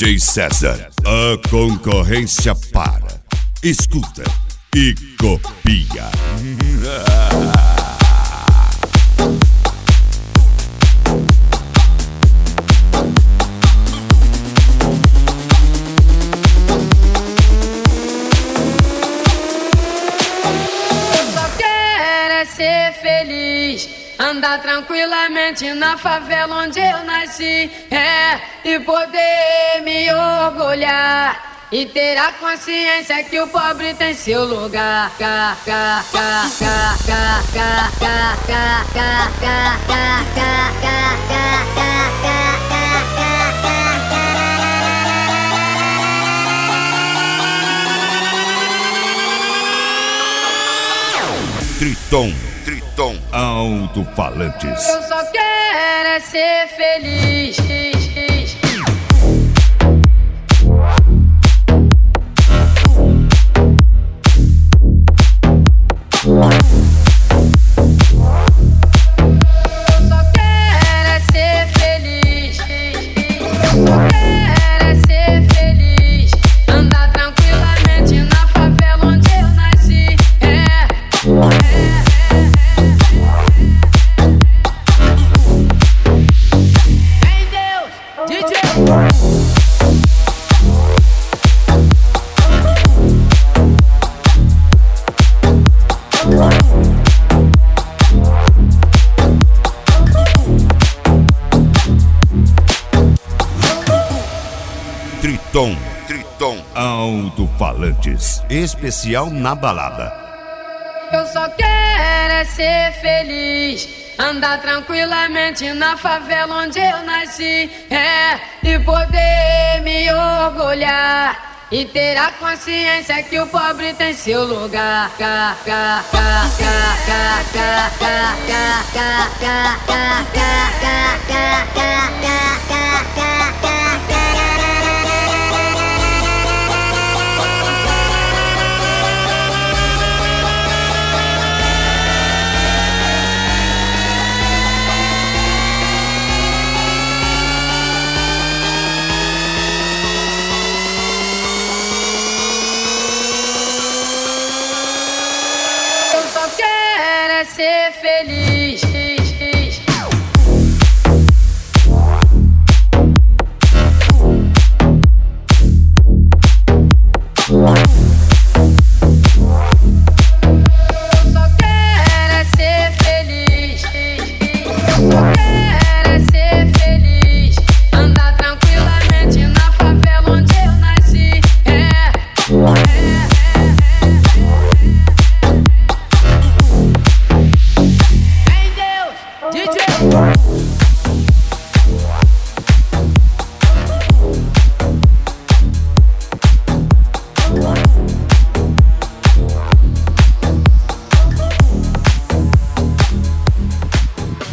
DJ César, a concorrência para. Escuta e copia. Ser feliz, andar tranquilamente na favela onde eu nasci, e poder me orgulhar e ter a consciência que o pobre tem seu lugar. Triton, alto-falantes. Eu só quero é ser feliz. Triton, alto-falantes. Especial na balada. Eu só quero é ser feliz, andar tranquilamente na favela onde eu nasci, e poder me orgulhar e ter a consciência que o pobre tem seu lugar. Ser feliz.